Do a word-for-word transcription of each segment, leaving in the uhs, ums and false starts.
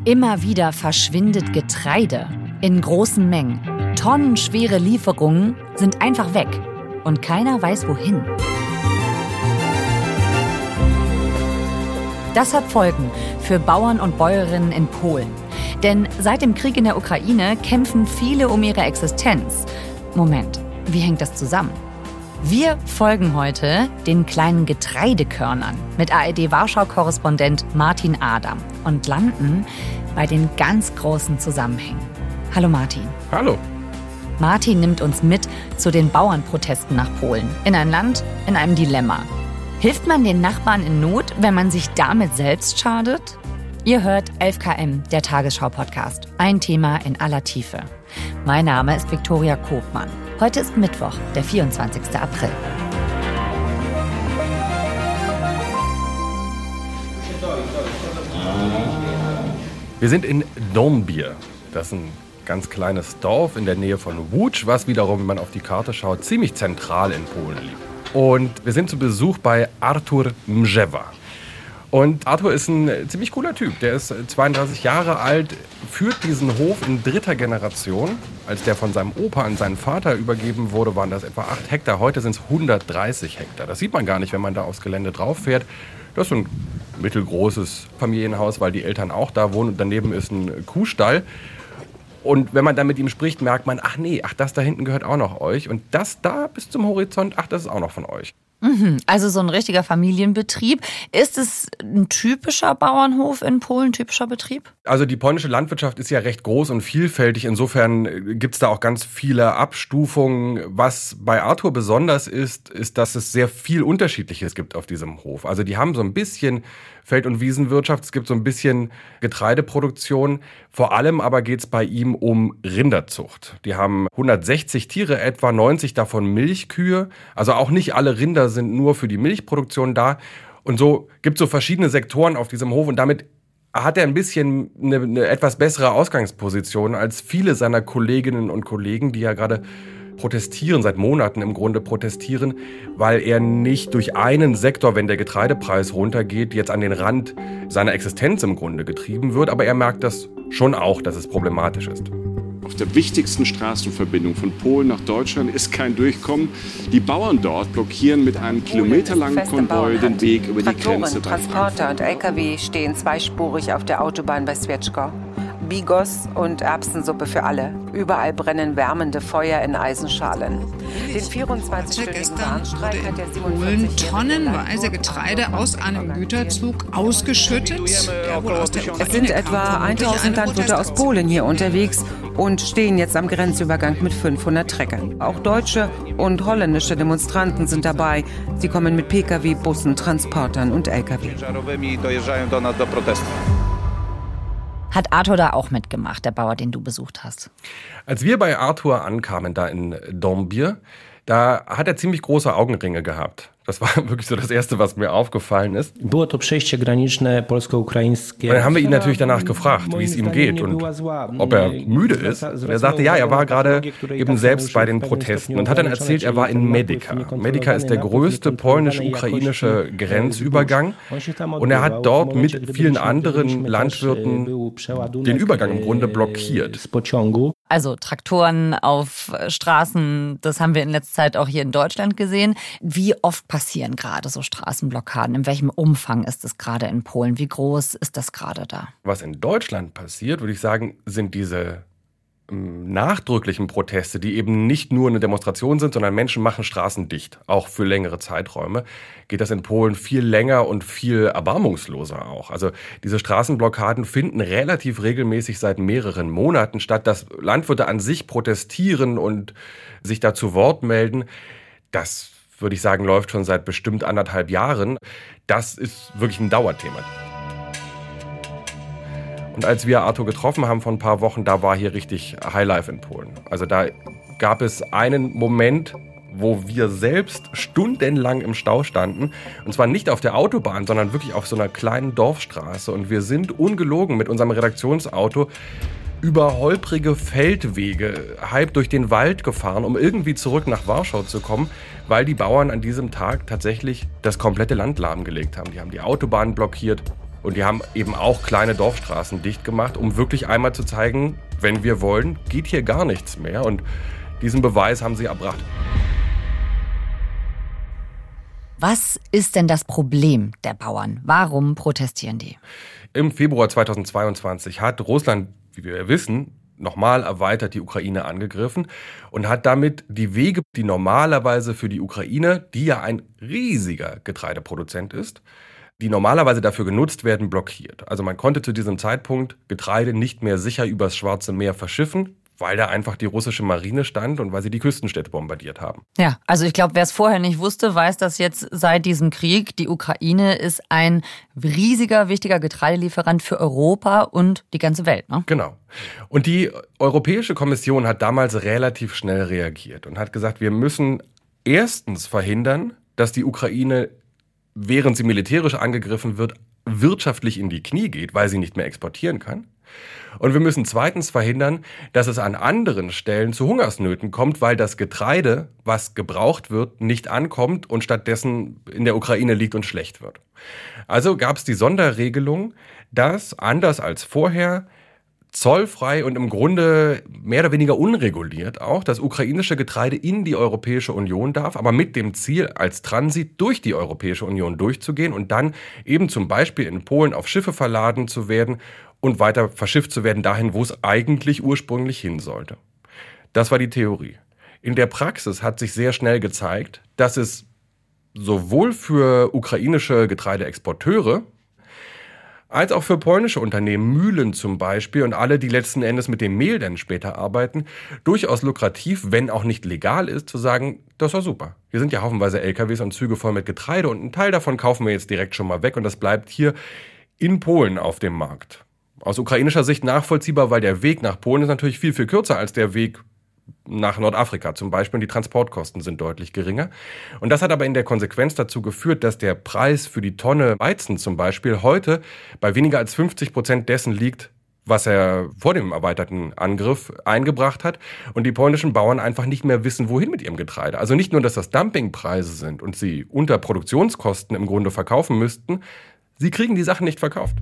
Immer wieder verschwindet Getreide in großen Mengen. Tonnenschwere Lieferungen sind einfach weg und keiner weiß wohin. Das hat Folgen für Bauern und Bäuerinnen in Polen. Denn seit dem Krieg in der Ukraine kämpfen viele um ihre Existenz. Moment, wie hängt das zusammen? Wir folgen heute den kleinen Getreidekörnern mit A R D-Warschau-Korrespondent Martin Adam und landen bei den ganz großen Zusammenhängen. Hallo Martin. Hallo. Martin nimmt uns mit zu den Bauernprotesten nach Polen. In ein Land, in einem Dilemma. Hilft man den Nachbarn in Not, wenn man sich damit selbst schadet? Ihr hört elf Kilometer, der Tagesschau-Podcast. Ein Thema in aller Tiefe. Mein Name ist Viktoria Kobmann. Heute ist Mittwoch, der vierundzwanzigster April. Wir sind in Dąbie. Das ist ein ganz kleines Dorf in der Nähe von Łódź, was wiederum, wenn man auf die Karte schaut, ziemlich zentral in Polen liegt. Und wir sind zu Besuch bei Artur Mrzewa. Und Artur ist ein ziemlich cooler Typ. Der ist zweiunddreißig Jahre alt, führt diesen Hof in dritter Generation. Als der von seinem Opa an seinen Vater übergeben wurde, waren das etwa acht Hektar. Heute sind es hundertdreißig Hektar. Das sieht man gar nicht, wenn man da aufs Gelände drauf fährt. Das ist so ein mittelgroßes Familienhaus, weil die Eltern auch da wohnen. Und daneben ist ein Kuhstall. Und wenn man dann mit ihm spricht, merkt man, ach nee, ach das da hinten gehört auch noch euch. Und das da bis zum Horizont, ach das ist auch noch von euch. Also so ein richtiger Familienbetrieb. Ist es ein typischer Bauernhof in Polen, typischer Betrieb? Also die polnische Landwirtschaft ist ja recht groß und vielfältig. Insofern gibt es da auch ganz viele Abstufungen. Was bei Artur besonders ist, ist, dass es sehr viel Unterschiedliches gibt auf diesem Hof. Also die haben so ein bisschen Feld- und Wiesenwirtschaft, es gibt so ein bisschen Getreideproduktion. Vor allem aber geht es bei ihm um Rinderzucht. Die haben hundertsechzig Tiere, etwa neunzig davon Milchkühe. Also auch nicht alle Rinder sind nur für die Milchproduktion da. Und so gibt es so verschiedene Sektoren auf diesem Hof. Und damit hat er ein bisschen eine, eine etwas bessere Ausgangsposition als viele seiner Kolleginnen und Kollegen, die ja gerade protestieren, seit Monaten im Grunde protestieren, weil er nicht durch einen Sektor, wenn der Getreidepreis runtergeht, jetzt an den Rand seiner Existenz im Grunde getrieben wird. Aber er merkt das schon auch, dass es problematisch ist. Auf der wichtigsten Straßenverbindung von Polen nach Deutschland ist kein Durchkommen. Die Bauern dort blockieren mit einem kilometerlangen Konvoi den Weg über die Grenze bei Frankfurt. Transporter und L K W stehen zweispurig auf der Autobahn bei Świeczko. Bigos und Erbsensuppe für alle. Überall brennen wärmende Feuer in Eisenschalen. Den vierundzwanzigstündigen Warnstreik hat der Polen tonnenweise Getreide aus einem Güterzug ausgeschüttet. Es sind etwa tausend Landwirte aus Polen hier unterwegs und stehen jetzt am Grenzübergang mit fünfhundert Treckern. Auch deutsche und holländische Demonstranten sind dabei. Sie kommen mit P K W, Bussen, Transportern und L K W. Hat Artur da auch mitgemacht, der Bauer, den du besucht hast? Als wir bei Artur ankamen, da in Dąbie, da hat er ziemlich große Augenringe gehabt. Das war wirklich so das Erste, was mir aufgefallen ist. Und dann haben wir ihn natürlich danach gefragt, wie es ihm geht und ob er müde ist. Und er sagte, ja, er war gerade eben selbst bei den Protesten und hat dann erzählt, er war in Medyka. Medyka ist der größte polnisch-ukrainische Grenzübergang und er hat dort mit vielen anderen Landwirten den Übergang im Grunde blockiert. Also Traktoren auf Straßen, das haben wir in letzter Zeit auch hier in Deutschland gesehen. Wie oft passieren gerade so Straßenblockaden? In welchem Umfang ist es gerade in Polen? Wie groß ist das gerade da? Was in Deutschland passiert, würde ich sagen, sind diese ähm, nachdrücklichen Proteste, die eben nicht nur eine Demonstration sind, sondern Menschen machen Straßen dicht, auch für längere Zeiträume. Geht das in Polen viel länger und viel erbarmungsloser auch. Also diese Straßenblockaden finden relativ regelmäßig seit mehreren Monaten statt. Dass Landwirte an sich protestieren und sich da zu Wort melden, das würde ich sagen, läuft schon seit bestimmt anderthalb Jahren. Das ist wirklich ein Dauerthema. Und als wir Artur getroffen haben vor ein paar Wochen, da war hier richtig Highlife in Polen. Also da gab es einen Moment, wo wir selbst stundenlang im Stau standen. Und zwar nicht auf der Autobahn, sondern wirklich auf so einer kleinen Dorfstraße. Und wir sind ungelogen mit unserem Redaktionsauto über holprige Feldwege, halb durch den Wald gefahren, um irgendwie zurück nach Warschau zu kommen, weil die Bauern an diesem Tag tatsächlich das komplette Land lahmgelegt haben. Die haben die Autobahn blockiert. Und die haben eben auch kleine Dorfstraßen dicht gemacht, um wirklich einmal zu zeigen, wenn wir wollen, geht hier gar nichts mehr. Und diesen Beweis haben sie erbracht. Was ist denn das Problem der Bauern? Warum protestieren die? Im Februar zweitausendzweiundzwanzig hat Russland, wie wir wissen, nochmal erweitert die Ukraine angegriffen und hat damit die Wege, die normalerweise für die Ukraine, die ja ein riesiger Getreideproduzent ist, die normalerweise dafür genutzt werden, blockiert. Also man konnte zu diesem Zeitpunkt Getreide nicht mehr sicher übers Schwarze Meer verschiffen, weil da einfach die russische Marine stand und weil sie die Küstenstädte bombardiert haben. Ja, also ich glaube, wer es vorher nicht wusste, weiß das jetzt seit diesem Krieg. Die Ukraine ist ein riesiger, wichtiger Getreidelieferant für Europa und die ganze Welt, ne? Genau. Und die Europäische Kommission hat damals relativ schnell reagiert und hat gesagt, wir müssen erstens verhindern, dass die Ukraine, während sie militärisch angegriffen wird, wirtschaftlich in die Knie geht, weil sie nicht mehr exportieren kann. Und wir müssen zweitens verhindern, dass es an anderen Stellen zu Hungersnöten kommt, weil das Getreide, was gebraucht wird, nicht ankommt und stattdessen in der Ukraine liegt und schlecht wird. Also gab es die Sonderregelung, dass anders als vorher zollfrei und im Grunde mehr oder weniger unreguliert auch das ukrainische Getreide in die Europäische Union darf, aber mit dem Ziel, als Transit durch die Europäische Union durchzugehen und dann eben zum Beispiel in Polen auf Schiffe verladen zu werden und weiter verschifft zu werden dahin, wo es eigentlich ursprünglich hin sollte. Das war die Theorie. In der Praxis hat sich sehr schnell gezeigt, dass es sowohl für ukrainische Getreideexporteure als auch für polnische Unternehmen, Mühlen zum Beispiel und alle, die letzten Endes mit dem Mehl dann später arbeiten, durchaus lukrativ, wenn auch nicht legal ist, zu sagen, das war super. Hier sind ja haufenweise L K Ws und Züge voll mit Getreide und einen Teil davon kaufen wir jetzt direkt schon mal weg und das bleibt hier in Polen auf dem Markt. Aus ukrainischer Sicht nachvollziehbar, weil der Weg nach Polen ist natürlich viel, viel kürzer als der Weg nach Nordafrika zum Beispiel. Und die Transportkosten sind deutlich geringer. Und das hat aber in der Konsequenz dazu geführt, dass der Preis für die Tonne Weizen zum Beispiel heute bei weniger als fünfzig Prozent dessen liegt, was er vor dem erweiterten Angriff eingebracht hat. Und die polnischen Bauern einfach nicht mehr wissen, wohin mit ihrem Getreide. Also nicht nur, dass das Dumpingpreise sind und sie unter Produktionskosten im Grunde verkaufen müssten, sie kriegen die Sachen nicht verkauft.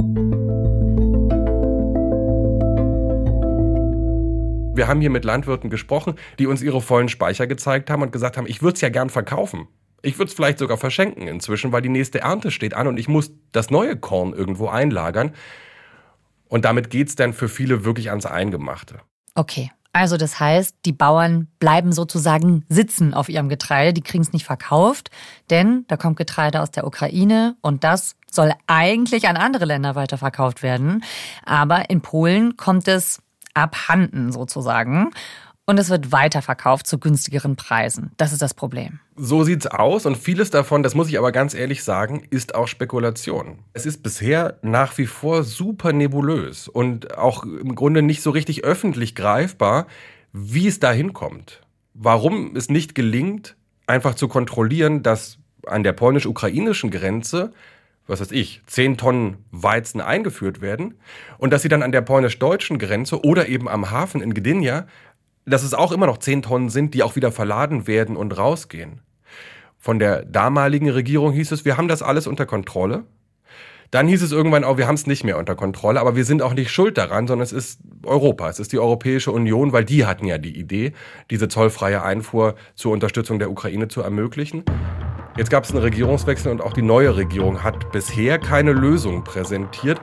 Wir haben hier mit Landwirten gesprochen, die uns ihre vollen Speicher gezeigt haben und gesagt haben, ich würde es ja gern verkaufen. Ich würde es vielleicht sogar verschenken inzwischen, weil die nächste Ernte steht an und ich muss das neue Korn irgendwo einlagern. Und damit geht's dann für viele wirklich ans Eingemachte. Okay, also das heißt, die Bauern bleiben sozusagen sitzen auf ihrem Getreide, die kriegen es nicht verkauft, denn da kommt Getreide aus der Ukraine und das soll eigentlich an andere Länder weiterverkauft werden. Aber in Polen kommt es abhanden sozusagen. Und es wird weiterverkauft zu günstigeren Preisen. Das ist das Problem. So sieht's aus und vieles davon, das muss ich aber ganz ehrlich sagen, ist auch Spekulation. Es ist bisher nach wie vor super nebulös und auch im Grunde nicht so richtig öffentlich greifbar, wie es dahin kommt. Warum es nicht gelingt, einfach zu kontrollieren, dass an der polnisch-ukrainischen Grenze, was weiß ich, zehn Tonnen Weizen eingeführt werden und dass sie dann an der polnisch-deutschen Grenze oder eben am Hafen in Gdynia, dass es auch immer noch zehn Tonnen sind, die auch wieder verladen werden und rausgehen. Von der damaligen Regierung hieß es, wir haben das alles unter Kontrolle. Dann hieß es irgendwann auch, wir haben es nicht mehr unter Kontrolle, aber wir sind auch nicht schuld daran, sondern es ist Europa, es ist die Europäische Union, weil die hatten ja die Idee, diese zollfreie Einfuhr zur Unterstützung der Ukraine zu ermöglichen. Jetzt gab es einen Regierungswechsel und auch die neue Regierung hat bisher keine Lösung präsentiert.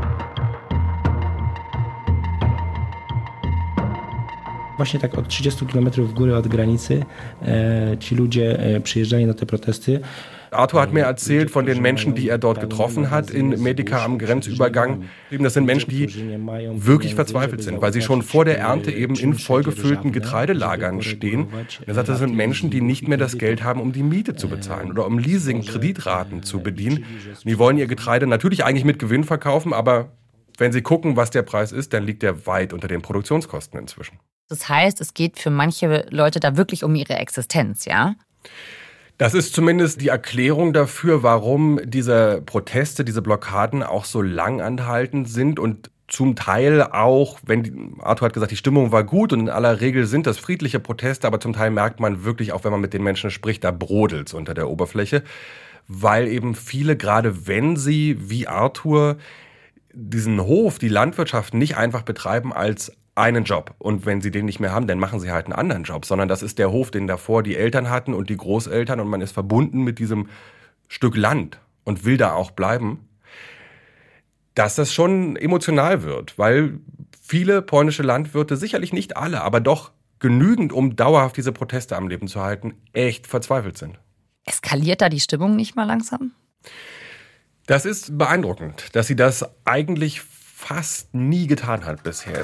Właśnie tak od trzydziestu kilometrów w górę od granicy e, ci ludzie e, przyjeżdżali na te protesty. Arthur hat mir erzählt von den Menschen, die er dort getroffen hat in Medica am Grenzübergang. Das sind Menschen, die wirklich verzweifelt sind, weil sie schon vor der Ernte eben in vollgefüllten Getreidelagern stehen. Er sagt, das sind Menschen, die nicht mehr das Geld haben, um die Miete zu bezahlen oder um Leasing-Kreditraten zu bedienen. Die wollen ihr Getreide natürlich eigentlich mit Gewinn verkaufen, aber wenn sie gucken, was der Preis ist, dann liegt der weit unter den Produktionskosten inzwischen. Das heißt, es geht für manche Leute da wirklich um ihre Existenz, ja? Das ist zumindest die Erklärung dafür, warum diese Proteste, diese Blockaden auch so lang anhaltend sind und zum Teil auch, wenn die, Arthur hat gesagt, die Stimmung war gut und in aller Regel sind das friedliche Proteste, aber zum Teil merkt man wirklich auch, wenn man mit den Menschen spricht, da brodelt's unter der Oberfläche, weil eben viele, gerade wenn sie, wie Arthur, diesen Hof, die Landwirtschaft nicht einfach betreiben als einen Job. Und wenn sie den nicht mehr haben, dann machen sie halt einen anderen Job. Sondern das ist der Hof, den davor die Eltern hatten und die Großeltern. Und man ist verbunden mit diesem Stück Land und will da auch bleiben. Dass das schon emotional wird, weil viele polnische Landwirte, sicherlich nicht alle, aber doch genügend, um dauerhaft diese Proteste am Leben zu halten, echt verzweifelt sind. Eskaliert da die Stimmung nicht mal langsam? Das ist beeindruckend, dass sie das eigentlich fast nie getan hat bisher.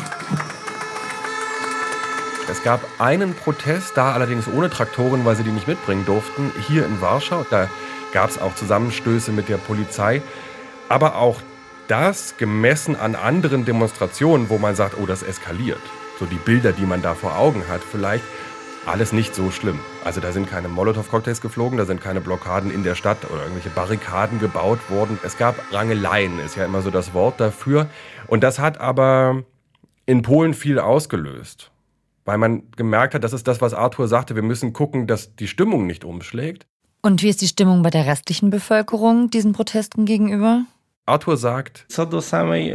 Es gab einen Protest, da allerdings ohne Traktoren, weil sie die nicht mitbringen durften, hier in Warschau. Da gab es auch Zusammenstöße mit der Polizei. Aber auch das gemessen an anderen Demonstrationen, wo man sagt, oh, das eskaliert. So die Bilder, die man da vor Augen hat, vielleicht alles nicht so schlimm. Also da sind keine Molotow-Cocktails geflogen, da sind keine Blockaden in der Stadt oder irgendwelche Barrikaden gebaut worden. Es gab Rangeleien, ist ja immer so das Wort dafür. Und das hat aber in Polen viel ausgelöst. Weil man gemerkt hat, das ist das, was Arthur sagte, wir müssen gucken, dass die Stimmung nicht umschlägt. Und wie ist die Stimmung bei der restlichen Bevölkerung diesen Protesten gegenüber? Arthur sagt, diese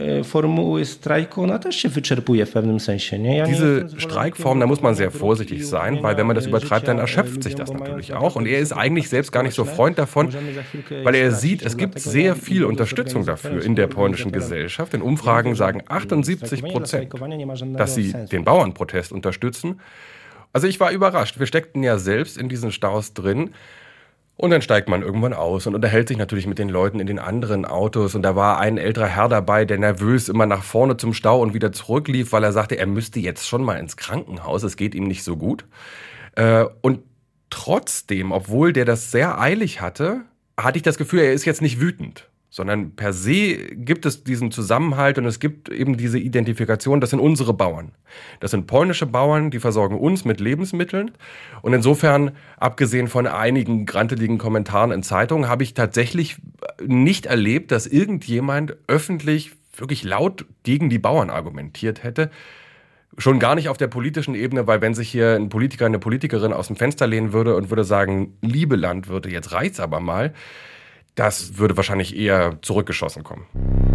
Streikform, da muss man sehr vorsichtig sein, weil wenn man das übertreibt, dann erschöpft sich das natürlich auch. Und er ist eigentlich selbst gar nicht so Freund davon, weil er sieht, es gibt sehr viel Unterstützung dafür in der polnischen Gesellschaft. In Umfragen sagen achtundsiebzig Prozent, dass sie den Bauernprotest unterstützen. Also ich war überrascht. Wir steckten ja selbst in diesen Staus drin. Und dann steigt man irgendwann aus und unterhält sich natürlich mit den Leuten in den anderen Autos. Und da war ein älterer Herr dabei, der nervös immer nach vorne zum Stau und wieder zurücklief, weil er sagte, er müsste jetzt schon mal ins Krankenhaus, es geht ihm nicht so gut. Und trotzdem, obwohl der das sehr eilig hatte, hatte ich das Gefühl, er ist jetzt nicht wütend. Sondern per se gibt es diesen Zusammenhalt und es gibt eben diese Identifikation, das sind unsere Bauern. Das sind polnische Bauern, die versorgen uns mit Lebensmitteln. Und insofern, abgesehen von einigen granteligen Kommentaren in Zeitungen, habe ich tatsächlich nicht erlebt, dass irgendjemand öffentlich wirklich laut gegen die Bauern argumentiert hätte. Schon gar nicht auf der politischen Ebene, weil wenn sich hier ein Politiker, eine Politikerin aus dem Fenster lehnen würde und würde sagen, liebe Landwirte, jetzt reicht's aber mal, das würde wahrscheinlich eher zurückgeschossen kommen.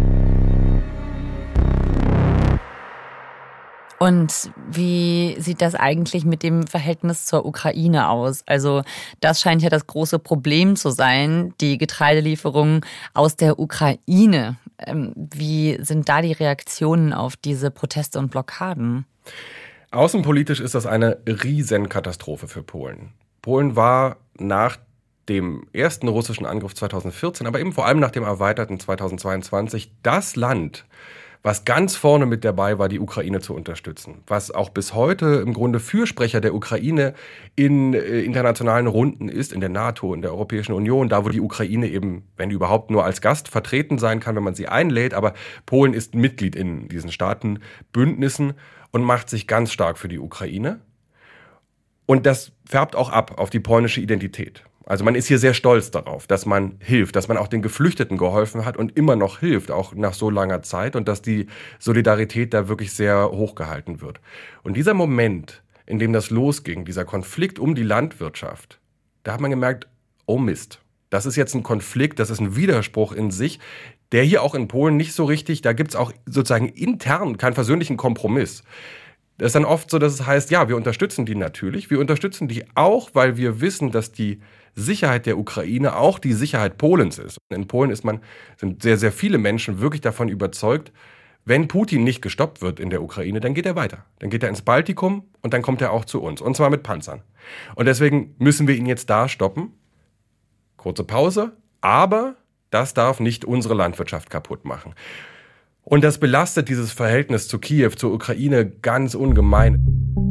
Und wie sieht das eigentlich mit dem Verhältnis zur Ukraine aus? Also das scheint ja das große Problem zu sein, die Getreidelieferungen aus der Ukraine. Wie sind da die Reaktionen auf diese Proteste und Blockaden? Außenpolitisch ist das eine Riesenkatastrophe für Polen. Polen war nach dem ersten russischen Angriff zweitausendvierzehn, aber eben vor allem nach dem erweiterten zweitausendzweiundzwanzig, das Land, was ganz vorne mit dabei war, die Ukraine zu unterstützen. Was auch bis heute im Grunde Fürsprecher der Ukraine in äh, internationalen Runden ist, in der NATO, in der Europäischen Union, da wo die Ukraine eben, wenn überhaupt, nur als Gast vertreten sein kann, wenn man sie einlädt. Aber Polen ist Mitglied in diesen Staatenbündnissen und macht sich ganz stark für die Ukraine. Und das färbt auch ab auf die polnische Identität. Also man ist hier sehr stolz darauf, dass man hilft, dass man auch den Geflüchteten geholfen hat und immer noch hilft, auch nach so langer Zeit, und dass die Solidarität da wirklich sehr hochgehalten wird. Und dieser Moment, in dem das losging, dieser Konflikt um die Landwirtschaft, da hat man gemerkt, oh Mist, das ist jetzt ein Konflikt, das ist ein Widerspruch in sich, der hier auch in Polen nicht so richtig, da gibt's auch sozusagen intern keinen versöhnlichen Kompromiss. Das ist dann oft so, dass es heißt, ja, wir unterstützen die natürlich, wir unterstützen die auch, weil wir wissen, dass die Sicherheit der Ukraine auch die Sicherheit Polens ist. In Polen ist man, sind sehr, sehr viele Menschen wirklich davon überzeugt, wenn Putin nicht gestoppt wird in der Ukraine, dann geht er weiter. Dann geht er ins Baltikum und dann kommt er auch zu uns. Und zwar mit Panzern. Und deswegen müssen wir ihn jetzt da stoppen. Kurze Pause. Aber das darf nicht unsere Landwirtschaft kaputt machen. Und das belastet dieses Verhältnis zu Kiew, zur Ukraine ganz ungemein.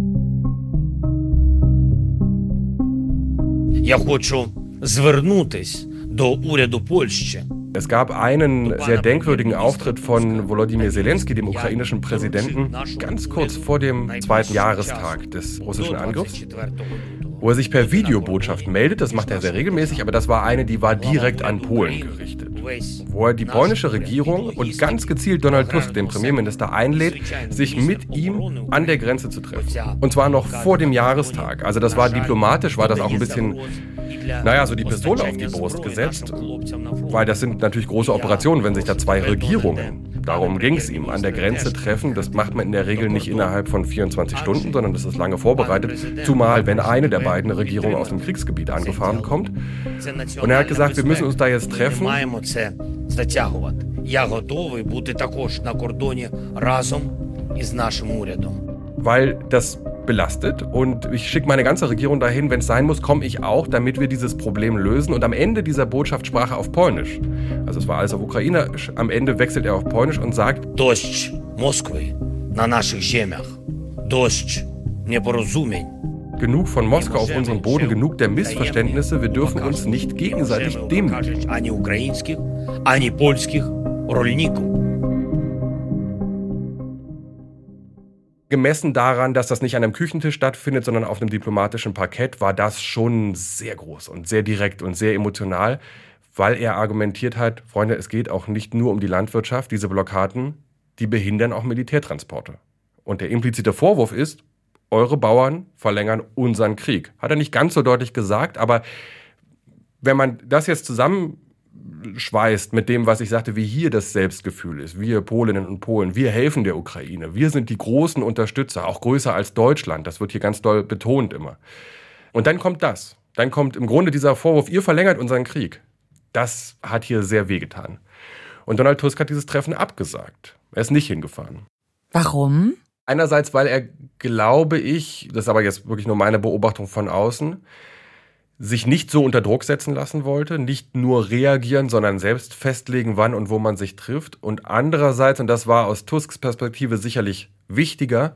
Я хочу звернутись до уряду Польщі. Es gab einen sehr denkwürdigen Auftritt von Volodymyr Zelensky, dem ukrainischen Präsidenten, ganz kurz vor dem zweiten Jahrestag des russischen Angriffs. wo er sich per Videobotschaft meldet. Das macht er sehr regelmäßig, aber das war eine, die war direkt an Polen gerichtet. Wo er die polnische Regierung und ganz gezielt Donald Tusk, den Premierminister, einlädt, sich mit ihm an der Grenze zu treffen. Und zwar noch vor dem Jahrestag. Also das war diplomatisch, war das auch ein bisschen, naja, so die Pistole auf die Brust gesetzt. Weil das sind natürlich große Operationen, wenn sich da zwei Regierungen, darum ging es ihm, an der Grenze treffen. Das macht man in der Regel nicht innerhalb von vierundzwanzig Stunden, sondern das ist lange vorbereitet. Zumal, wenn eine der beiden Regierungen aus dem Kriegsgebiet angefahren kommt. Und er hat gesagt, wir müssen uns da jetzt treffen. Weil das belastet und ich schicke meine ganze Regierung dahin, wenn es sein muss, komme ich auch, damit wir dieses Problem lösen. Und am Ende dieser Botschaft sprach er auf Polnisch. Also es war alles auf Ukrainisch. Am Ende wechselt er auf Polnisch und sagt: Дощ Москви на наших землях. Дощ непорозумень. Genug von Moskau auf unserem Boden, genug der Missverständnisse. Wir dürfen uns nicht gegenseitig demütigen. Gemessen daran, dass das nicht an einem Küchentisch stattfindet, sondern auf einem diplomatischen Parkett, war das schon sehr groß und sehr direkt und sehr emotional, weil er argumentiert hat, Freunde, es geht auch nicht nur um die Landwirtschaft, diese Blockaden, die behindern auch Militärtransporte. Und der implizite Vorwurf ist, eure Bauern verlängern unseren Krieg. Hat er nicht ganz so deutlich gesagt, aber wenn man das jetzt zusammenschweißt mit dem, was ich sagte, wie hier das Selbstgefühl ist, wir Polinnen und Polen, wir helfen der Ukraine, wir sind die großen Unterstützer, auch größer als Deutschland, das wird hier ganz doll betont immer. Und dann kommt das, dann kommt im Grunde dieser Vorwurf, ihr verlängert unseren Krieg. Das hat hier sehr wehgetan. Und Donald Tusk hat dieses Treffen abgesagt. Er ist nicht hingefahren. Warum? Einerseits, weil er, glaube ich, das ist aber jetzt wirklich nur meine Beobachtung von außen, sich nicht so unter Druck setzen lassen wollte, nicht nur reagieren, sondern selbst festlegen, wann und wo man sich trifft. Und andererseits, und das war aus Tusks Perspektive sicherlich wichtiger,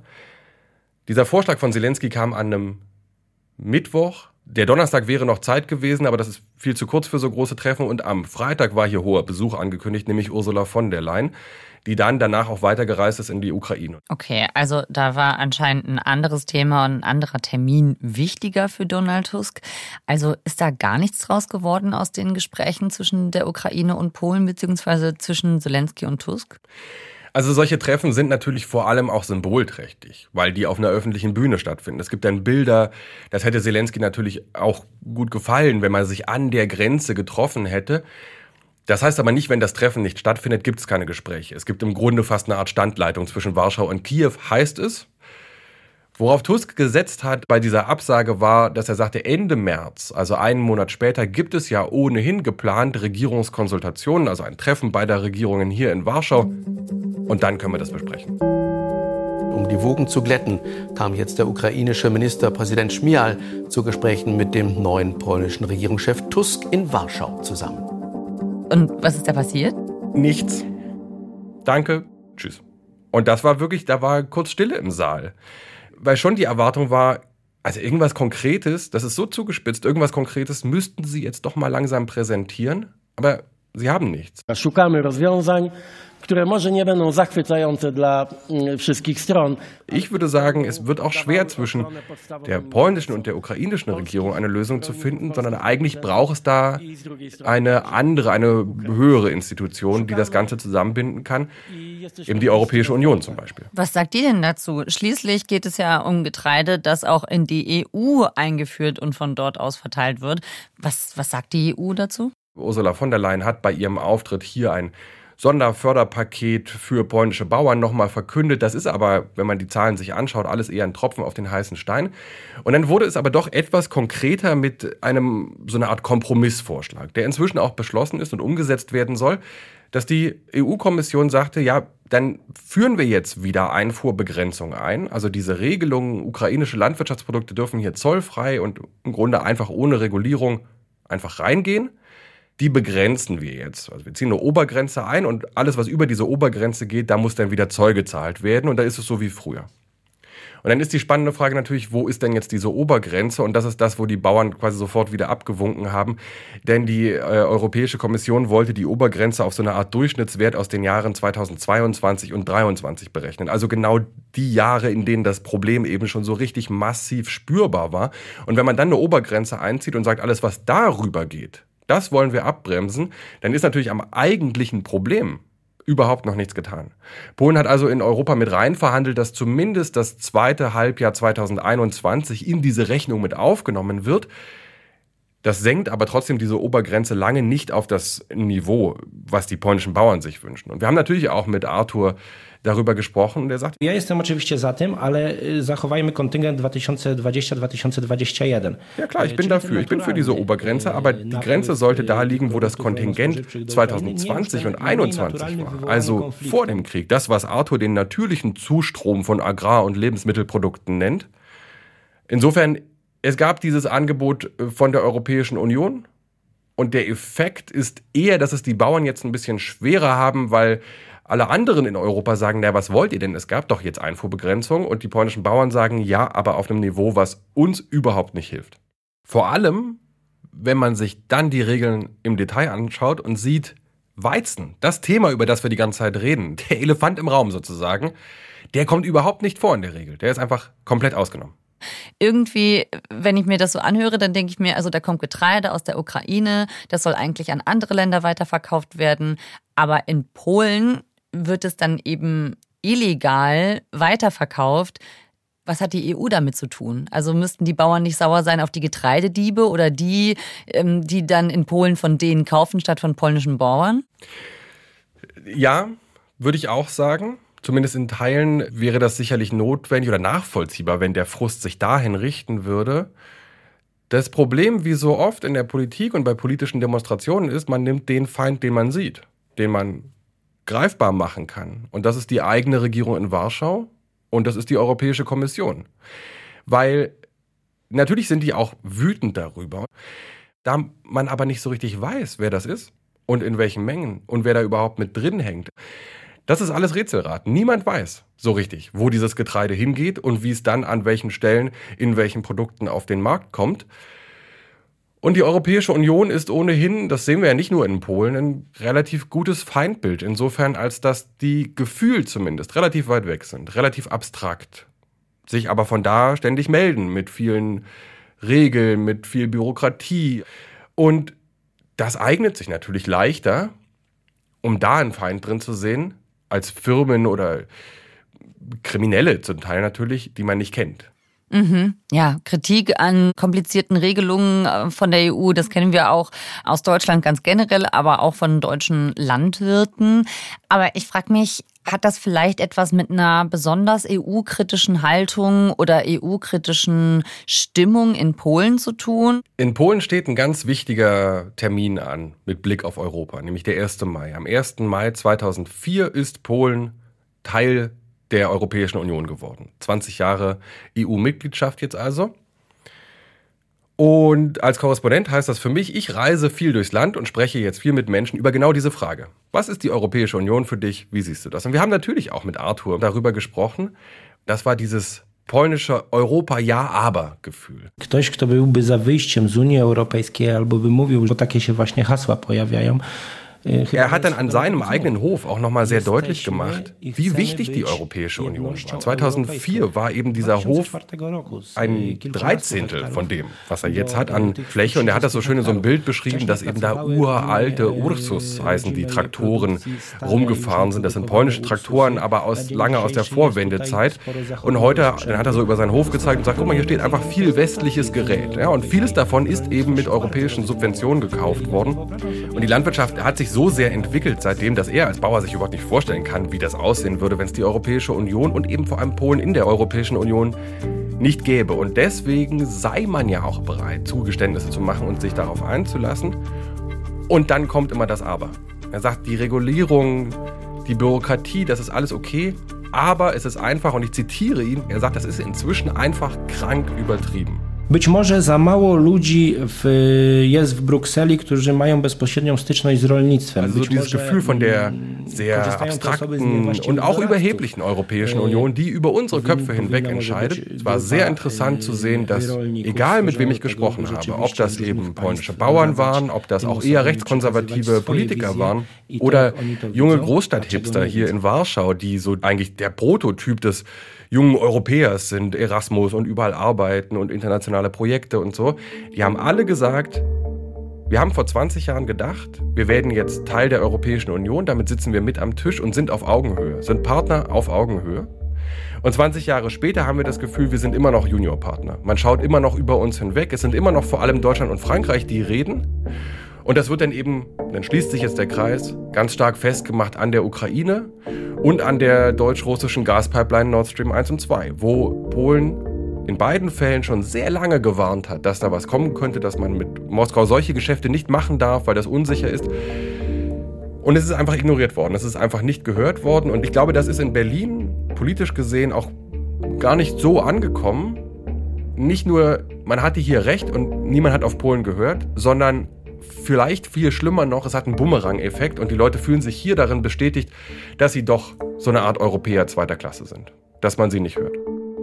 dieser Vorschlag von Zelensky kam an einem Mittwoch. Der Donnerstag wäre noch Zeit gewesen, aber das ist viel zu kurz für so große Treffen. Und am Freitag war hier hoher Besuch angekündigt, nämlich Ursula von der Leyen, die dann danach auch weitergereist ist in die Ukraine. Okay, also da war anscheinend ein anderes Thema und ein anderer Termin wichtiger für Donald Tusk. Also ist da gar nichts draus geworden aus den Gesprächen zwischen der Ukraine und Polen, beziehungsweise zwischen Zelensky und Tusk? Also solche Treffen sind natürlich vor allem auch symbolträchtig, weil die auf einer öffentlichen Bühne stattfinden. Es gibt dann Bilder, das hätte Zelensky natürlich auch gut gefallen, wenn man sich an der Grenze getroffen hätte. Das heißt aber nicht, wenn das Treffen nicht stattfindet, gibt es keine Gespräche. Es gibt im Grunde fast eine Art Standleitung zwischen Warschau und Kiew, heißt es. Worauf Tusk gesetzt hat bei dieser Absage war, dass er sagte, Ende März, also einen Monat später, gibt es ja ohnehin geplant Regierungskonsultationen, also ein Treffen beider Regierungen hier in Warschau. Und dann können wir das besprechen. Um die Wogen zu glätten, kam jetzt der ukrainische Ministerpräsident Szmital zu Gesprächen mit dem neuen polnischen Regierungschef Tusk in Warschau zusammen. Und was ist da passiert? Nichts. Danke, tschüss. Und das war wirklich, da war kurz Stille im Saal. Weil schon die Erwartung war, also irgendwas Konkretes, das ist so zugespitzt, irgendwas Konkretes müssten sie jetzt doch mal langsam präsentieren. Aber sie haben nichts. Szukamy rozwiązań, które może nie będą zachwycające dla wszystkich stron. Ich würde sagen, es wird auch schwer zwischen der polnischen und der ukrainischen Regierung eine Lösung zu finden, sondern eigentlich braucht es da eine andere, eine höhere Institution, die das Ganze zusammenbinden kann, eben die Europäische Union zum Beispiel. Was sagt die denn dazu? Schließlich geht es ja um Getreide, das auch in die E U eingeführt und von dort aus verteilt wird. Was, was sagt die E U dazu? Ursula von der Leyen hat bei ihrem Auftritt hier ein Sonderförderpaket für polnische Bauern nochmal verkündet. Das ist aber, wenn man die Zahlen sich anschaut, alles eher ein Tropfen auf den heißen Stein. Und dann wurde es aber doch etwas konkreter mit einem, so einer Art Kompromissvorschlag, der inzwischen auch beschlossen ist und umgesetzt werden soll, dass die E U-Kommission sagte, ja, dann führen wir jetzt wieder Einfuhrbegrenzung ein. Also diese Regelungen, ukrainische Landwirtschaftsprodukte dürfen hier zollfrei und im Grunde einfach ohne Regulierung einfach reingehen. Die begrenzen wir jetzt. Also wir ziehen eine Obergrenze ein und alles, was über diese Obergrenze geht, da muss dann wieder Zoll gezahlt werden und da ist es so wie früher. Und dann ist die spannende Frage natürlich, wo ist denn jetzt diese Obergrenze? Und das ist das, wo die Bauern quasi sofort wieder abgewunken haben. Denn die äh, Europäische Kommission wollte die Obergrenze auf so eine Art Durchschnittswert aus den Jahren zweitausendzweiundzwanzig und zweitausenddreiundzwanzig berechnen. Also genau die Jahre, in denen das Problem eben schon so richtig massiv spürbar war. Und wenn man dann eine Obergrenze einzieht und sagt, alles, was darüber geht, das wollen wir abbremsen, dann ist natürlich am eigentlichen Problem überhaupt noch nichts getan. Polen hat also in Europa mit rein verhandelt, dass zumindest das zweite Halbjahr zweitausendeinundzwanzig in diese Rechnung mit aufgenommen wird. Das senkt aber trotzdem diese Obergrenze lange nicht auf das Niveau, was die polnischen Bauern sich wünschen. Und wir haben natürlich auch mit Artur darüber gesprochen und der sagt, Ja jestem oczywiście za tym, ale zachowajmy kontyngent zweitausendzwanzig zweitausendzweiundzwanzig. Ja klar, ich bin dafür, ich bin für diese Obergrenze, aber die Grenze sollte da liegen, wo das Kontingent zweitausendzwanzig und einundzwanzig war, also vor dem Krieg. Das, was Artur den natürlichen Zustrom von Agrar- und Lebensmittelprodukten nennt. Insofern, es gab dieses Angebot von der Europäischen Union und der Effekt ist eher, dass es die Bauern jetzt ein bisschen schwerer haben, weil alle anderen in Europa sagen, na, was wollt ihr denn? Es gab doch jetzt Einfuhrbegrenzung und die polnischen Bauern sagen, ja, aber auf einem Niveau, was uns überhaupt nicht hilft. Vor allem, wenn man sich dann die Regeln im Detail anschaut und sieht, Weizen, das Thema, über das wir die ganze Zeit reden, der Elefant im Raum sozusagen, der kommt überhaupt nicht vor in der Regel. Der ist einfach komplett ausgenommen. Irgendwie, wenn ich mir das so anhöre, dann denke ich mir, also da kommt Getreide aus der Ukraine, das soll eigentlich an andere Länder weiterverkauft werden, aber in Polen wird es dann eben illegal weiterverkauft. Was hat die E U damit zu tun? Also müssten die Bauern nicht sauer sein auf die Getreidediebe oder die, die dann in Polen von denen kaufen statt von polnischen Bauern? Ja, würde ich auch sagen. Zumindest in Teilen wäre das sicherlich notwendig oder nachvollziehbar, wenn der Frust sich dahin richten würde. Das Problem, wie so oft in der Politik und bei politischen Demonstrationen ist, man nimmt den Feind, den man sieht, den man greifbar machen kann. Und das ist die eigene Regierung in Warschau und das ist die Europäische Kommission. Weil natürlich sind die auch wütend darüber, da man aber nicht so richtig weiß, wer das ist und in welchen Mengen und wer da überhaupt mit drin hängt. Das ist alles Rätselraten. Niemand weiß so richtig, wo dieses Getreide hingeht und wie es dann an welchen Stellen in welchen Produkten auf den Markt kommt. Und die Europäische Union ist ohnehin, das sehen wir ja nicht nur in Polen, ein relativ gutes Feindbild. Insofern, als dass die gefühlt zumindest relativ weit weg sind, relativ abstrakt, sich aber von da ständig melden mit vielen Regeln, mit viel Bürokratie. Und das eignet sich natürlich leichter, um da einen Feind drin zu sehen, als Firmen oder Kriminelle zum Teil natürlich, die man nicht kennt. Mhm. Ja, Kritik an komplizierten Regelungen von der E U, das kennen wir auch aus Deutschland ganz generell, aber auch von deutschen Landwirten. Aber ich frage mich, hat das vielleicht etwas mit einer besonders E U-kritischen Haltung oder E U-kritischen Stimmung in Polen zu tun? In Polen steht ein ganz wichtiger Termin an mit Blick auf Europa, nämlich der erste Mai. Am ersten Mai zweitausendvier ist Polen Teil der Europäischen Union geworden. zwanzig Jahre E U-Mitgliedschaft jetzt also. Und als Korrespondent heißt das für mich, ich reise viel durchs Land und spreche jetzt viel mit Menschen über genau diese Frage. Was ist die Europäische Union für dich? Wie siehst du das? Und wir haben natürlich auch mit Artur darüber gesprochen. Das war dieses polnische Europa-Ja-Aber-Gefühl. Ktoś, kto byłby za wyjściem z Unii Europejskiej albo by mówił, że takie się właśnie hasła pojawiają. Er hat dann an seinem eigenen Hof auch nochmal sehr deutlich gemacht, wie wichtig die Europäische Union war. zweitausendvier war eben dieser Hof ein Dreizehntel von dem, was er jetzt hat an Fläche. Und er hat das so schön in so einem Bild beschrieben, dass eben da uralte Ursus heißen die Traktoren rumgefahren sind. Das sind polnische Traktoren, aber aus, lange aus der Vorwendezeit. Und heute, dann hat er so über seinen Hof gezeigt und sagt, guck mal, hier steht einfach viel westliches Gerät. Ja, und vieles davon ist eben mit europäischen Subventionen gekauft worden. Und die Landwirtschaft hat sich so sehr entwickelt seitdem, dass er als Bauer sich überhaupt nicht vorstellen kann, wie das aussehen würde, wenn es die Europäische Union und eben vor allem Polen in der Europäischen Union nicht gäbe. Und deswegen sei man ja auch bereit, Zugeständnisse zu machen und sich darauf einzulassen. Und dann kommt immer das Aber. Er sagt, die Regulierung, die Bürokratie, das ist alles okay, aber es ist einfach, und ich zitiere ihn, er sagt, das ist inzwischen einfach krank übertrieben. Być może za mało ludzi w, jest w Brukseli, którzy mają bezpośrednią styczność z rolnictwem. Also Być dieses może, Gefühl von der sehr abstrakten und auch überheblichen Europäischen Union, die über unsere Köpfe hinweg entscheidet. Es war sehr interessant zu sehen, dass egal mit wem ich gesprochen habe, ob das eben polnische Bauern waren, ob das auch eher rechtskonservative Politiker waren oder junge Großstadthipster hier in Warschau, die so eigentlich der Prototyp des jungen Europäers sind, Erasmus und überall arbeiten und internationale Projekte und so. Die haben alle gesagt, wir haben vor zwanzig Jahren gedacht, wir werden jetzt Teil der Europäischen Union, damit sitzen wir mit am Tisch und sind auf Augenhöhe, sind Partner auf Augenhöhe. Und zwanzig Jahre später haben wir das Gefühl, wir sind immer noch Juniorpartner. Man schaut immer noch über uns hinweg. Es sind immer noch vor allem Deutschland und Frankreich, die reden. Und das wird dann eben, dann schließt sich jetzt der Kreis, ganz stark festgemacht an der Ukraine und an der deutsch-russischen Gaspipeline Nord Stream eins und zwei, wo Polen in beiden Fällen schon sehr lange gewarnt hat, dass da was kommen könnte, dass man mit Moskau solche Geschäfte nicht machen darf, weil das unsicher ist. Und es ist einfach ignoriert worden, es ist einfach nicht gehört worden. Und ich glaube, das ist in Berlin politisch gesehen auch gar nicht so angekommen. Nicht nur, man hatte hier recht und niemand hat auf Polen gehört, sondern vielleicht viel schlimmer noch, es hat einen Bumerang-Effekt und die Leute fühlen sich hier darin bestätigt, dass sie doch so eine Art Europäer zweiter Klasse sind, dass man sie nicht hört.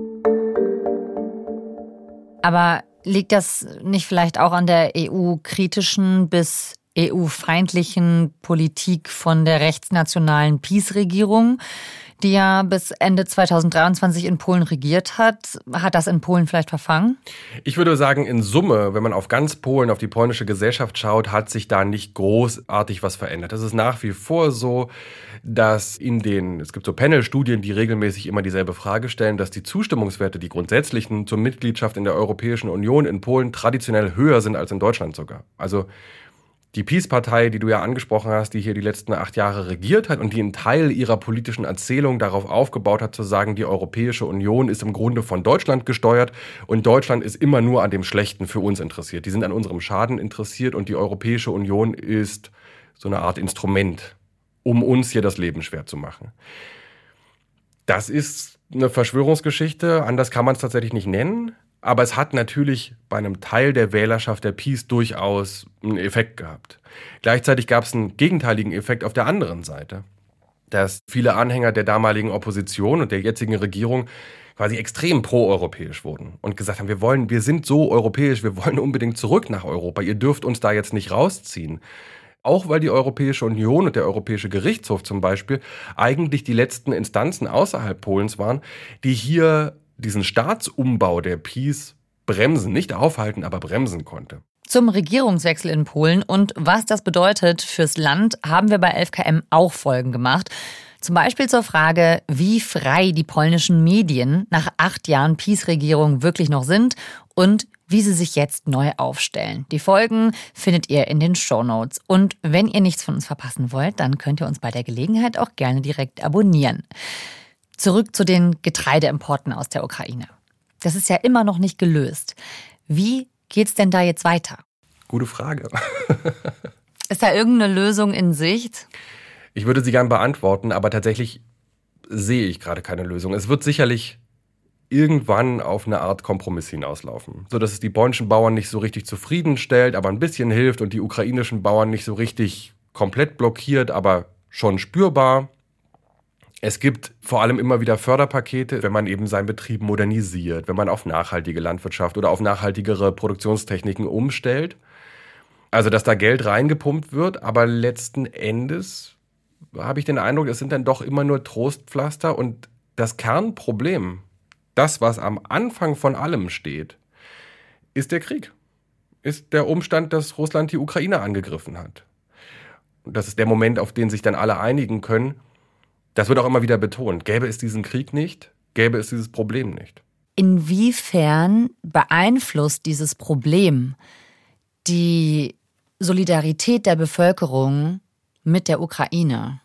Aber liegt das nicht vielleicht auch an der E U-kritischen bis E U-feindlichen Politik von der rechtsnationalen PiS-Regierung, die ja bis Ende zweitausenddreiundzwanzig in Polen regiert hat? Hat das in Polen vielleicht verfangen? Ich würde sagen, in Summe, wenn man auf ganz Polen, auf die polnische Gesellschaft schaut, hat sich da nicht großartig was verändert. Es ist nach wie vor so, dass in den, es gibt so Panel-Studien, die regelmäßig immer dieselbe Frage stellen, dass die Zustimmungswerte, die grundsätzlichen zur Mitgliedschaft in der Europäischen Union in Polen traditionell höher sind als in Deutschland sogar. Also die PiS-Partei, die du ja angesprochen hast, die hier die letzten acht Jahre regiert hat und die einen Teil ihrer politischen Erzählung darauf aufgebaut hat, zu sagen, die Europäische Union ist im Grunde von Deutschland gesteuert und Deutschland ist immer nur an dem Schlechten für uns interessiert. Die sind an unserem Schaden interessiert und die Europäische Union ist so eine Art Instrument, um uns hier das Leben schwer zu machen. Das ist eine Verschwörungsgeschichte, anders kann man es tatsächlich nicht nennen. Aber es hat natürlich bei einem Teil der Wählerschaft der PiS durchaus einen Effekt gehabt. Gleichzeitig gab es einen gegenteiligen Effekt auf der anderen Seite, dass viele Anhänger der damaligen Opposition und der jetzigen Regierung quasi extrem proeuropäisch wurden und gesagt haben, wir wollen, wir sind so europäisch, wir wollen unbedingt zurück nach Europa, ihr dürft uns da jetzt nicht rausziehen. Auch weil die Europäische Union und der Europäische Gerichtshof zum Beispiel eigentlich die letzten Instanzen außerhalb Polens waren, die hier diesen Staatsumbau der PiS bremsen, nicht aufhalten, aber bremsen konnte. Zum Regierungswechsel in Polen und was das bedeutet fürs Land, haben wir bei elf K M auch Folgen gemacht. Zum Beispiel zur Frage, wie frei die polnischen Medien nach acht Jahren PiS-Regierung wirklich noch sind und wie sie sich jetzt neu aufstellen. Die Folgen findet ihr in den Shownotes. Und wenn ihr nichts von uns verpassen wollt, dann könnt ihr uns bei der Gelegenheit auch gerne direkt abonnieren. Zurück zu den Getreideimporten aus der Ukraine. Das ist ja immer noch nicht gelöst. Wie geht's denn da jetzt weiter? Gute Frage. Ist da irgendeine Lösung in Sicht? Ich würde sie gern beantworten, aber tatsächlich sehe ich gerade keine Lösung. Es wird sicherlich irgendwann auf eine Art Kompromiss hinauslaufen, sodass es die polnischen Bauern nicht so richtig zufriedenstellt, aber ein bisschen hilft und die ukrainischen Bauern nicht so richtig komplett blockiert, aber schon spürbar. Es gibt vor allem immer wieder Förderpakete, wenn man eben seinen Betrieb modernisiert, wenn man auf nachhaltige Landwirtschaft oder auf nachhaltigere Produktionstechniken umstellt. Also, dass da Geld reingepumpt wird, aber letzten Endes habe ich den Eindruck, es sind dann doch immer nur Trostpflaster und das Kernproblem, das, was am Anfang von allem steht, ist der Krieg. Ist der Umstand, dass Russland die Ukraine angegriffen hat. Und das ist der Moment, auf den sich dann alle einigen können. Das wird auch immer wieder betont. Gäbe es diesen Krieg nicht, gäbe es dieses Problem nicht. Inwiefern beeinflusst dieses Problem die Solidarität der Bevölkerung mit der Ukraine?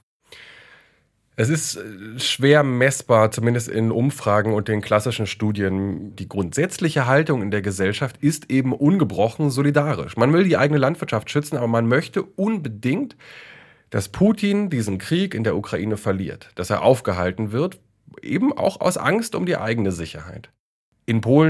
Es ist schwer messbar, zumindest in Umfragen und den klassischen Studien. Die grundsätzliche Haltung in der Gesellschaft ist eben ungebrochen solidarisch. Man will die eigene Landwirtschaft schützen, aber man möchte unbedingt, dass Putin diesen Krieg in der Ukraine verliert, dass er aufgehalten wird, eben auch aus Angst um die eigene Sicherheit. In Polen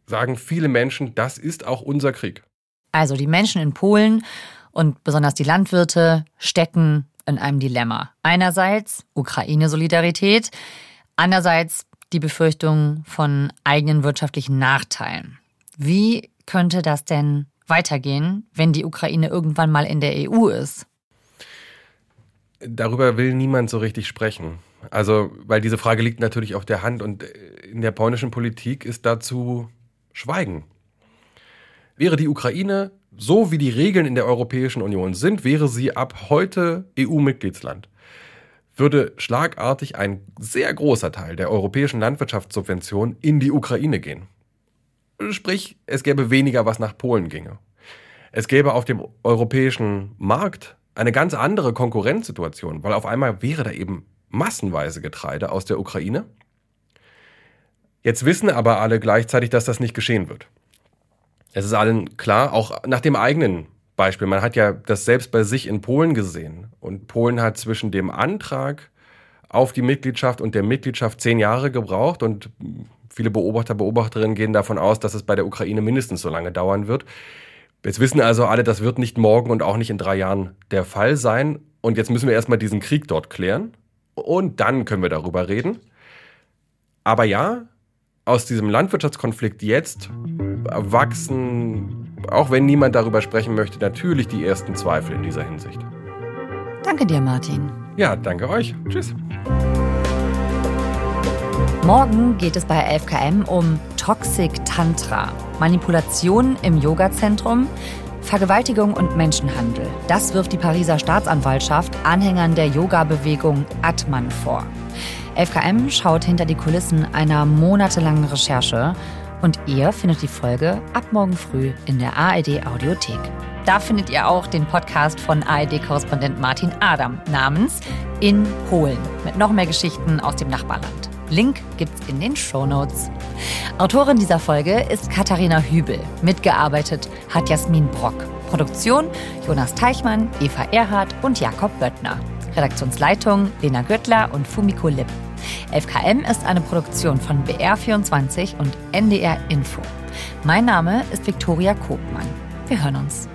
sagen viele Menschen, das ist auch unser Krieg. Also die Menschen in Polen und besonders die Landwirte stecken in einem Dilemma. Einerseits Ukraine-Solidarität, andererseits die Befürchtung von eigenen wirtschaftlichen Nachteilen. Wie könnte das denn weitergehen, wenn die Ukraine irgendwann mal in der E U ist? Darüber will niemand so richtig sprechen. Also, weil diese Frage liegt natürlich auf der Hand und in der polnischen Politik ist dazu Schweigen. Wäre die Ukraine, so wie die Regeln in der Europäischen Union sind, wäre sie ab heute E U-Mitgliedsland. Würde schlagartig ein sehr großer Teil der europäischen Landwirtschaftssubventionen in die Ukraine gehen. Sprich, es gäbe weniger, was nach Polen ginge. Es gäbe auf dem europäischen Markt eine ganz andere Konkurrenzsituation, weil auf einmal wäre da eben massenweise Getreide aus der Ukraine. Jetzt wissen aber alle gleichzeitig, dass das nicht geschehen wird. Es ist allen klar, auch nach dem eigenen Beispiel. Man hat ja das selbst bei sich in Polen gesehen. Und Polen hat zwischen dem Antrag auf die Mitgliedschaft und der Mitgliedschaft zehn Jahre gebraucht. Und viele Beobachter, Beobachterinnen gehen davon aus, dass es bei der Ukraine mindestens so lange dauern wird. Jetzt wissen also alle, das wird nicht morgen und auch nicht in drei Jahren der Fall sein. Und jetzt müssen wir erstmal diesen Krieg dort klären. Und dann können wir darüber reden. Aber ja, aus diesem Landwirtschaftskonflikt jetzt wachsen, auch wenn niemand darüber sprechen möchte, natürlich die ersten Zweifel in dieser Hinsicht. Danke dir, Martin. Ja, danke euch. Tschüss. Morgen geht es bei elf K M um Toxic Tantra, Manipulation im Yogazentrum, Vergewaltigung und Menschenhandel. Das wirft die Pariser Staatsanwaltschaft Anhängern der Yoga-Bewegung Atman vor. elf K M schaut hinter die Kulissen einer monatelangen Recherche und ihr findet die Folge ab morgen früh in der A R D-Audiothek. Da findet ihr auch den Podcast von A R D-Korrespondent Martin Adam namens In Polen mit noch mehr Geschichten aus dem Nachbarland. Link gibt's in den Shownotes. Autorin dieser Folge ist Katharina Hübel. Mitgearbeitet hat Jasmin Brock. Produktion Jonas Teichmann, Eva Erhardt und Jakob Böttner. Redaktionsleitung Lena Göttler und Fumiko Lipp. elf K M ist eine Produktion von B R vierundzwanzig und N D R Info. Mein Name ist Viktoria Kopmann. Wir hören uns.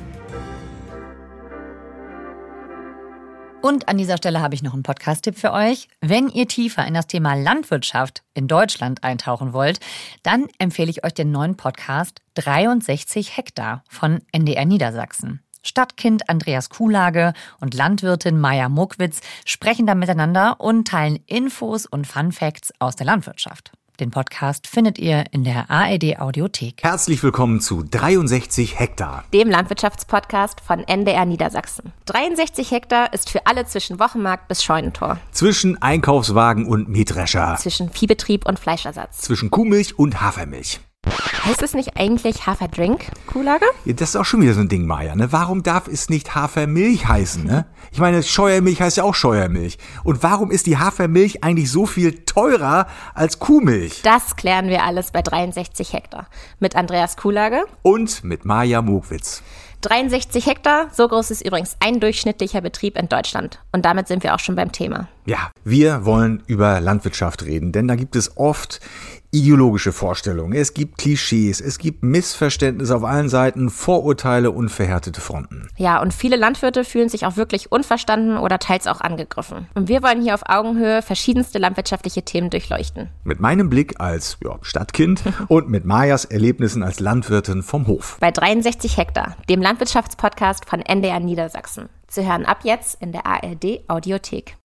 Und an dieser Stelle habe ich noch einen Podcast-Tipp für euch. Wenn ihr tiefer in das Thema Landwirtschaft in Deutschland eintauchen wollt, dann empfehle ich euch den neuen Podcast dreiundsechzig Hektar von N D R Niedersachsen. Stadtkind Andreas Kuhlage und Landwirtin Maja Mokwitz sprechen da miteinander und teilen Infos und Fun-Facts aus der Landwirtschaft. Den Podcast findet ihr in der A R D-Audiothek. Herzlich willkommen zu dreiundsechzig Hektar, dem Landwirtschaftspodcast von N D R Niedersachsen. dreiundsechzig Hektar ist für alle zwischen Wochenmarkt bis Scheunentor. Zwischen Einkaufswagen und Mähdrescher. Zwischen Viehbetrieb und Fleischersatz. Zwischen Kuhmilch und Hafermilch. Heißt es nicht eigentlich Haferdrink, Kuhlage? Ja, das ist auch schon wieder so ein Ding, Maja, ne? Warum darf es nicht Hafermilch heißen, ne? Ich meine, Scheuermilch heißt ja auch Scheuermilch. Und warum ist die Hafermilch eigentlich so viel teurer als Kuhmilch? Das klären wir alles bei dreiundsechzig Hektar. Mit Andreas Kuhlage. Und mit Maja Mokwitz. dreiundsechzig Hektar, so groß ist übrigens ein durchschnittlicher Betrieb in Deutschland. Und damit sind wir auch schon beim Thema. Ja, wir wollen über Landwirtschaft reden, denn da gibt es oft ideologische Vorstellungen, es gibt Klischees, es gibt Missverständnisse auf allen Seiten, Vorurteile und verhärtete Fronten. Ja, und viele Landwirte fühlen sich auch wirklich unverstanden oder teils auch angegriffen. Und wir wollen hier auf Augenhöhe verschiedenste landwirtschaftliche Themen durchleuchten. Mit meinem Blick als ja, Stadtkind und mit Majas Erlebnissen als Landwirtin vom Hof. Bei dreiundsechzig Hektar, dem Landwirtschaftspodcast von N D R Niedersachsen. Zu hören ab jetzt in der A R D-Audiothek.